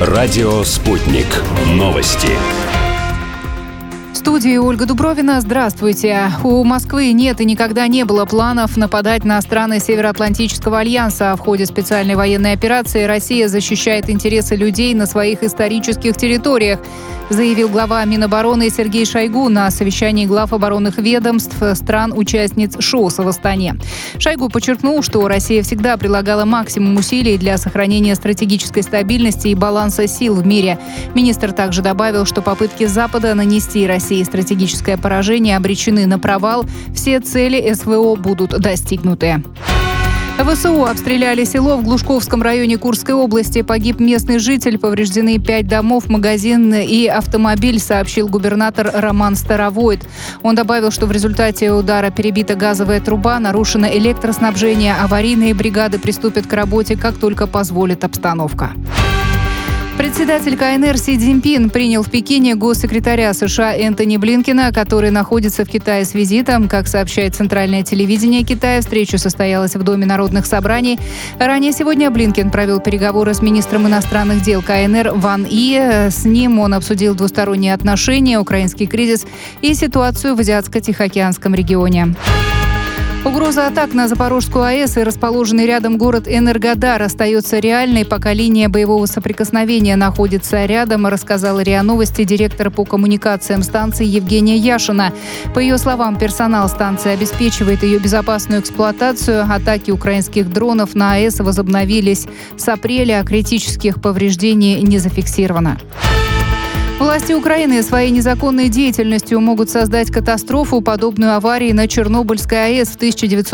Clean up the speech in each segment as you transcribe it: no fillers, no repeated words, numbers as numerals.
Радио «Спутник». Новости. В студии Ольга Дубровина. Здравствуйте. У Москвы нет и никогда не было планов нападать на страны Североатлантического альянса. В ходе специальной военной операции Россия защищает интересы людей на своих исторических территориях, заявил глава Минобороны Сергей Шойгу на совещании глав оборонных ведомств стран-участниц ШОС в Астане. Шойгу подчеркнул, что Россия всегда прилагала максимум усилий для сохранения стратегической стабильности и баланса сил в мире. Министр также добавил, что попытки Запада нанести России стратегическое поражение обречены на провал. Все цели СВО будут достигнуты. ВСУ обстреляли село в Глушковском районе Курской области. Погиб местный житель, повреждены 5 домов, магазин и автомобиль, сообщил губернатор Роман Старовойт. Он добавил, что в результате удара перебита газовая труба, нарушено электроснабжение, аварийные бригады приступят к работе, как только позволит обстановка. Председатель КНР Си Цзиньпин принял в Пекине госсекретаря США Энтони Блинкена, который находится в Китае с визитом. Как сообщает центральное телевидение Китая, встреча состоялась в Доме народных собраний. Ранее сегодня Блинкен провел переговоры с министром иностранных дел КНР Ван И. С ним он обсудил двусторонние отношения, украинский кризис и ситуацию в Азиатско-Тихоокеанском регионе. Угроза атак на Запорожскую АЭС и расположенный рядом город Энергодар остается реальной, пока линия боевого соприкосновения находится рядом, рассказала РИА Новости директор по коммуникациям станции Евгения Яшина. По ее словам, персонал станции обеспечивает ее безопасную эксплуатацию. Атаки украинских дронов на АЭС возобновились с апреля, а критических повреждений не зафиксировано. Власти Украины своей незаконной деятельностью могут создать катастрофу, подобную аварии на Чернобыльской АЭС в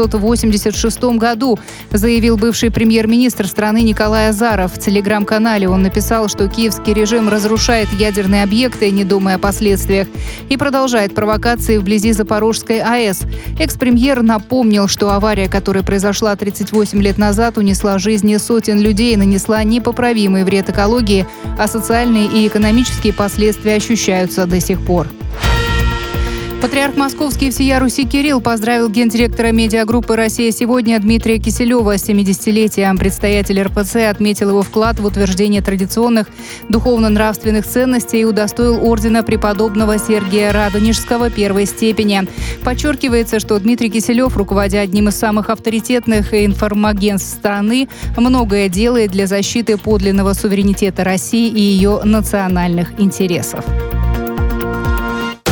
1986 году, заявил бывший премьер-министр страны Николай Азаров. В телеграм-канале он написал, что киевский режим разрушает ядерные объекты, не думая о последствиях, и продолжает провокации вблизи Запорожской АЭС. Экс-премьер напомнил, что авария, которая произошла 38 лет назад, унесла жизни сотен людей и нанесла непоправимый вред экологии, а социальные и экономические последствия ощущаются до сих пор. Патриарх Московский всея Руси Кирилл поздравил гендиректора медиагруппы «Россия сегодня» Дмитрия Киселева с 70-летием. Предстоятель РПЦ отметил его вклад в утверждение традиционных духовно-нравственных ценностей и удостоил ордена преподобного Сергия Радонежского первой степени. Подчеркивается, что Дмитрий Киселев, руководя одним из самых авторитетных информагентств страны, многое делает для защиты подлинного суверенитета России и ее национальных интересов.